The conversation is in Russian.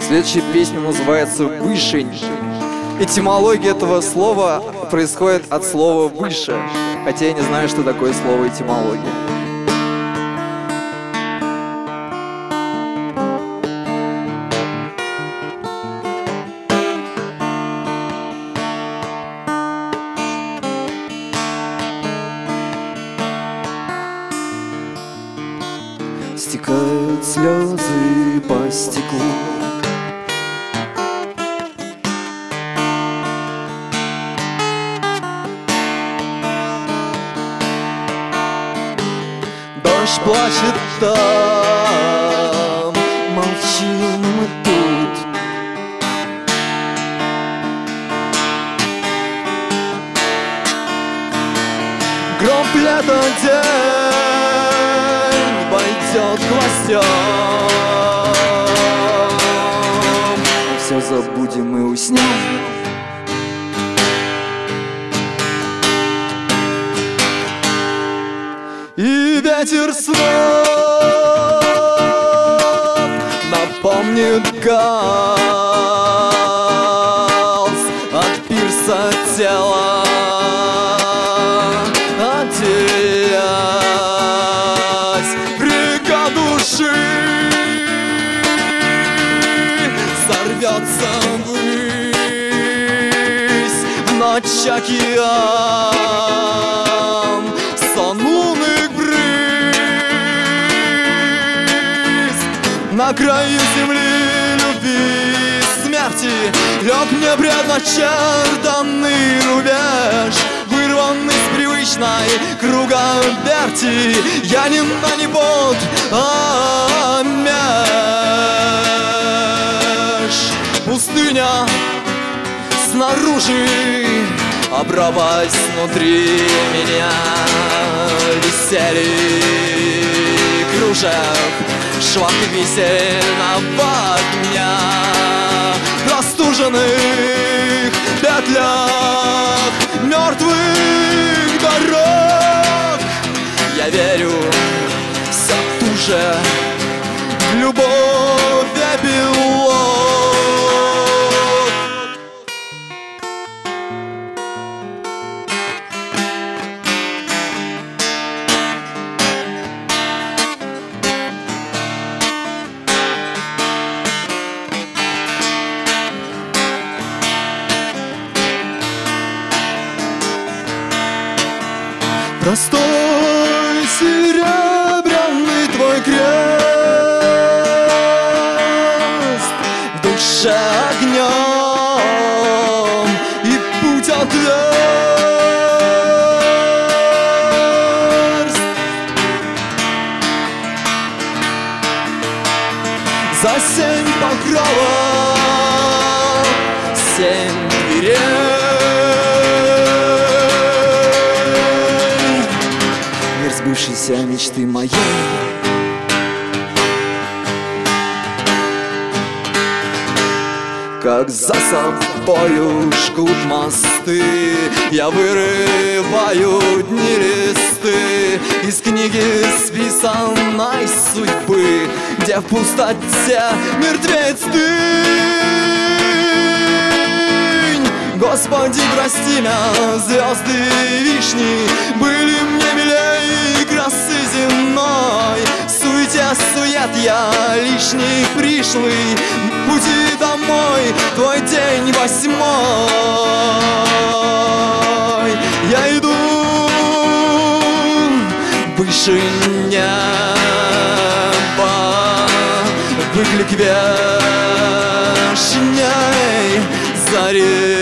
Следующая песня называется «Вышень». Этимология этого слова происходит от слова «выше», хотя я не знаю, что такое слово «этимология». Стекают слезы по стеклу. Дождь плачет там, молчим мы тут. Гром лето день пойдет гвоздем. Все забудем и уснем. И ветер снов напомнит галс от пирса тела, отделясь брега души, сорвется ввысь в ночь океан, сон лунных брызг. На краю земли любви и смерти лег мне предначертанный рубеж, вырванный с привычной круговерти. Я не на небот, а меж. Пустыня снаружи, а пропасть внутри меня. Висели кружев, швах весельного дня, в простуженных петлях мертвых дорог. Я верю все ту же в любовь эпилог. Простой серебряный твой крест, в душе огнем и путь отверст. За 7 покровов 7 дверей, Сбывшейся мечты моей. как за собою жгут мосты, я вырываю дни листы из книги списанной судьбы, где в пустоте мертвеет стынь. Господи, прости меня, звезды и вишни были мне милей красы земной. В суете сует я лишний пришлый, в пути домой твой день 8. Я иду выше неба, выклик вешней зари.